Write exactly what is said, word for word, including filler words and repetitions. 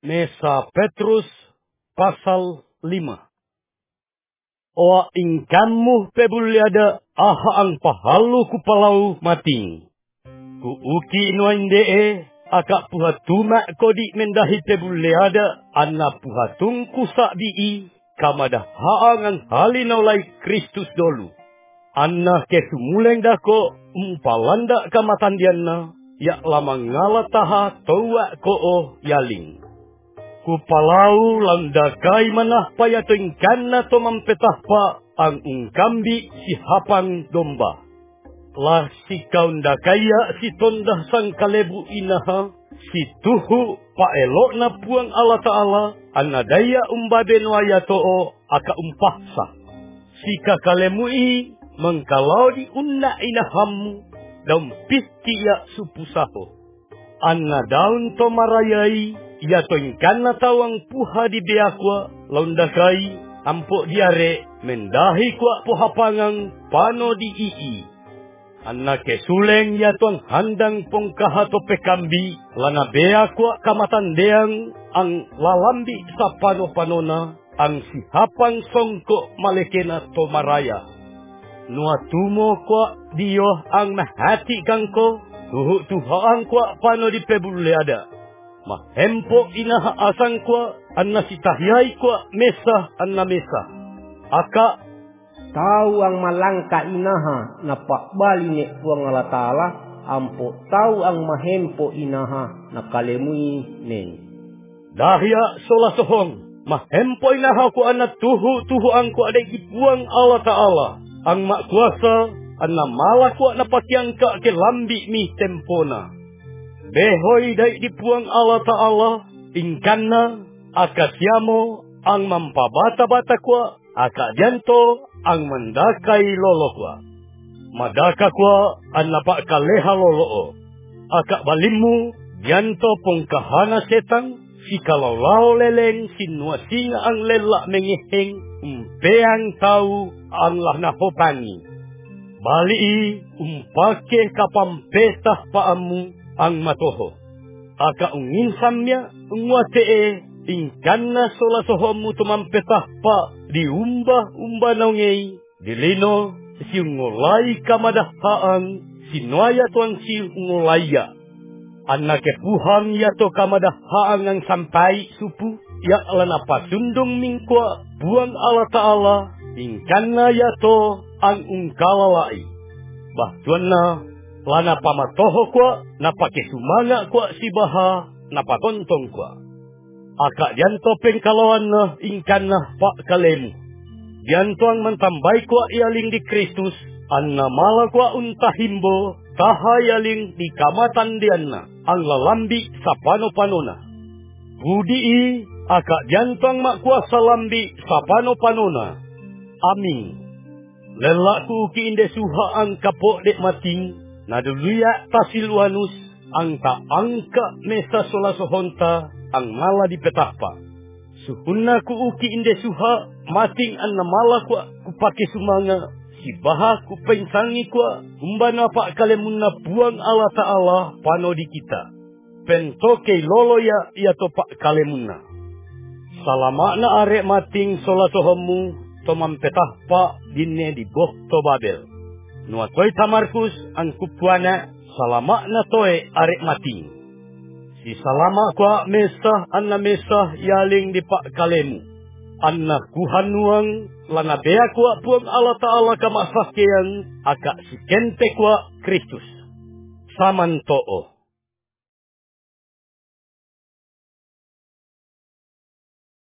Mesa Petrus pasal lima. Oa ingkamu pebuliada aha ang pahalu ku palau mating. Ku uki inuainde e aka puhatuma kodi mendahi pebuliada anna puhatung kusak bii kamada haang ang halinaulai Kristus dolu. Anna kesumuleng dako umpalanda kamatandianna ya lama ngalataha towa koo yaling. Kupalau landakai manah payating kana to mampetahpa ang ungkambi si hapang domba. Lah si kaundakaya si tondah sang kalebu inaha si tuhu paelok na puang Allah Ta'ala anadaya umbaben waya to'o aka umpahsa. Si kakalemui mengkalau di unna inahamu daun pisti ya supusaho. Anna daun to marayai ia to ingkana tawang puha di beakwa laundakai ampok diare mendahi kwa pohapangang pano di ii. Anna kesuleng ia tuang handang pongkaha to pekambi lana beakwa kamatandeang ang lalambi sa pano-panona ang sihapang songko malekena to maraya. Nuatumo kwa dio ang mahati kangko tuhu tuhaan kwa pano di pebuleada. Mahempo inaha asang kwa anna sitahyai kwa mesa anna mesa. Aka tahu ang malangka inaha na pakbali ni puang Allah Ta'ala ampo tahu ang mahempo inaha na kalemui neng. Dahya sola sohong mahempo inaha ko anna tuhu tuhu ang ko adai ipuang Allah Ta'ala ang mak kuasa anna mala ko na pakiangka ke lambi mi tempona. Behoy dai dipuang Allah Ta'ala ingkanna akasyamo ang mampabata-bata kwa aka janto ang mendakai lolo kwa. Madaka kwa an napak kaleha lolo aka balimu janto pongkahana setang si kalau leleng sinua singa ang lelak mengeheng umpeang tau ang lahna hopani. Bali umpake kapampetah paamu ang matoho. Aka ungin samya unguatee ingkanna sola sohomu tumampetah pa diumbah-umbah naungei dilino si ngolai kamadahaan sinuaya tuang si ngolaya. Anna kepuhang yato kamadahaan ang sampai supu ya lana pasundong mingkwa buang Allah Ta'ala ingkanna yato ang ungkalalai. Bahtuanna lana pamatoho kwa napake sumanga kwa si baha napatontong kwa. Aka janto pengkalawan na ingkanna pak kalemu. Janto ang mantambai kwa ialing di Kristus anna mala kwa untahimbo taha ialing di kamatan dianna ang lalambi sa pano-panona. Budi i aka janto ang makuasa lambi sa pano-panona. Amin. Lelaku ki inde suha ang kapok dek mating naduluya tasilwanus ang taangka mesa sola sohonta ang mala di petahpa. Suhunna ku uki inde suha mating an namala kwa kupake sumanga si baha ku pensangi kwa umbana pak kalemunna buang Allah Ta'ala pano di kita. Pentoke lolo ya ia to pak kalemunna. Salamakna arek mating sola sohomu tomam petahpa dinne di boh to Babel. Nuatoy tamarkus ang kupuana salamak na toy arek mating. Si salamak kwa mesa anna mesa yaling di pak kalemu. Anna kuhanuang lana bea kwa puang Allah Ta'ala kamasakyan aka si kente kwa Kristus. Samantoo.